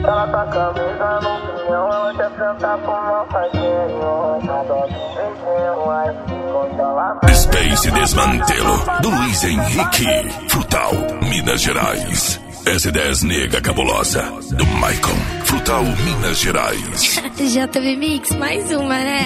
Ela tá camisa no pinhão, ela quer sentar com uma faguinho. Adoro beijinho, ai, congelamento. Space Desmantelo, do Luiz Henrique. Frutal, Minas Gerais. S10 Nega Cabulosa, do Maicon. Frutal, Minas Gerais. JB Mix, mais uma, né?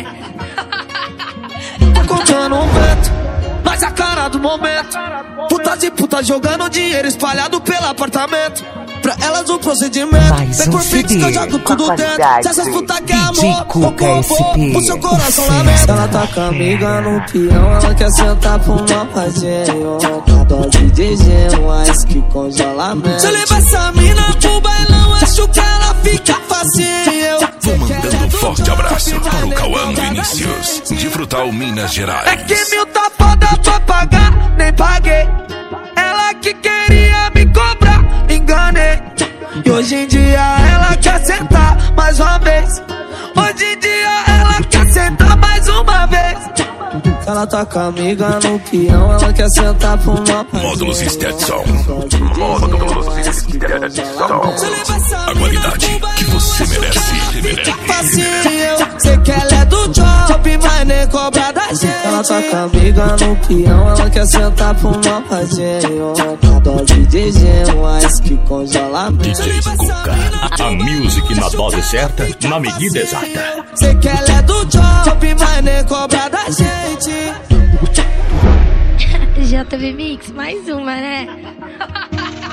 Tô contando um vento, mas a cara do momento. Putas e putas jogando dinheiro espalhado pelo apartamento. Pra elas o procedimento. Mais Vem um por fix que eu jogo tudo dentro. Se essas putas quer amor, o seu coração lamenta. Ela tá com a amiga no peão, ela quer sentar pro uma fazinho. Uma dose de gelo, mais que congelamento. Se eu levar essa mina pro bailão, acho que ela fica facinho. Vou mandando um forte abraço para o Cauã Vinícius, de Frutal, Minas Gerais. É que mil tá foda pra pagar, nem paguei. Ela que queria me cobrar, enganei. E hoje em dia ela quer sentar mais uma vez. Hoje em dia ela quer sentar mais uma vez. Ela tá com a amiga no peão, ela quer sentar pra uma Módulos Stetson. Módulos Stetson. A qualidade que você merece. Sei que ela é do job, mas nem cobra da gente. Ela tá com a amiga no peão, ela quer sentar pra uma fazinho. Uma dose de gelo, mais que congelamento. DJ Cuca. A music na dose certa, na medida exata. Sei que ela é do job, mas nem cobra da gente. JB Mix, mais uma, né?